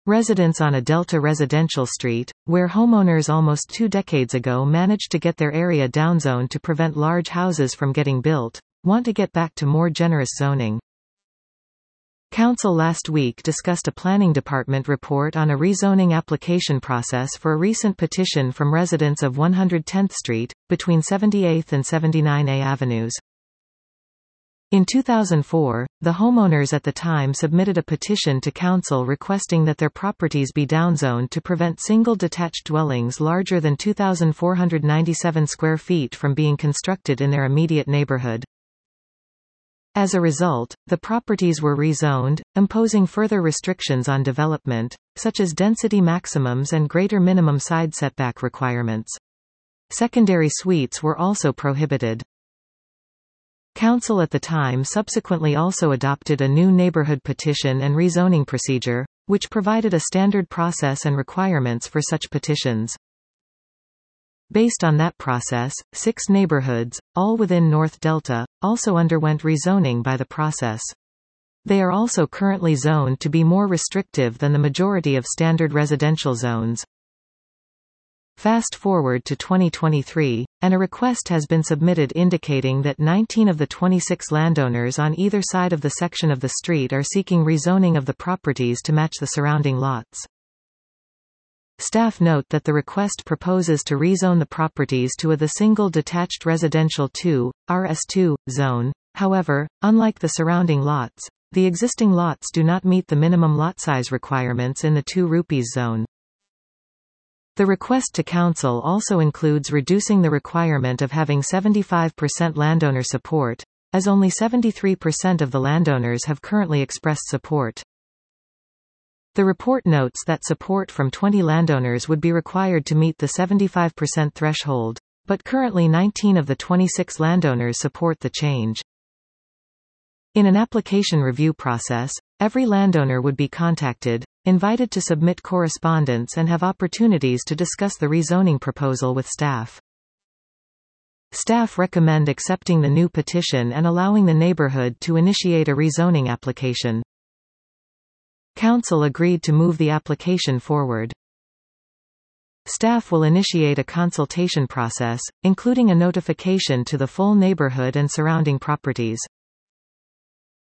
Residents on a Delta residential street, where homeowners almost 2 decades ago managed to get their area downzoned to prevent large houses from getting built, want to get back to more generous zoning. Council last week discussed a planning department report on a rezoning application process for a recent petition from residents of 110th Street, between 78th and 79A Avenues. In 2004, the homeowners at the time submitted a petition to council requesting that their properties be downzoned to prevent single detached dwellings larger than 2,497 square feet from being constructed in their immediate neighborhood. As a result, the properties were rezoned, imposing further restrictions on development, such as density maximums and greater minimum side setback requirements. Secondary suites were also prohibited. Council at the time subsequently also adopted a new neighborhood petition and rezoning procedure, which provided a standard process and requirements for such petitions. Based on that process, 6 neighborhoods, all within North Delta, also underwent rezoning by the process. They are also currently zoned to be more restrictive than the majority of standard residential zones. Fast forward to 2023, and a request has been submitted indicating that 19 of the 26 landowners on either side of the section of the street are seeking rezoning of the properties to match the surrounding lots. Staff note that the request proposes to rezone the properties to the single detached residential 2, RS2, zone. However, unlike the surrounding lots, the existing lots do not meet the minimum lot size requirements in the 2 rupees zone. The request to council also includes reducing the requirement of having 75% landowner support, as only 73% of the landowners have currently expressed support. The report notes that support from 20 landowners would be required to meet the 75% threshold, but currently 19 of the 26 landowners support the change. In an application review process, every landowner would be contacted, invited to submit correspondence and have opportunities to discuss the rezoning proposal with staff. Staff recommend accepting the new petition and allowing the neighborhood to initiate a rezoning application. Council agreed to move the application forward. Staff will initiate a consultation process, including a notification to the full neighborhood and surrounding properties.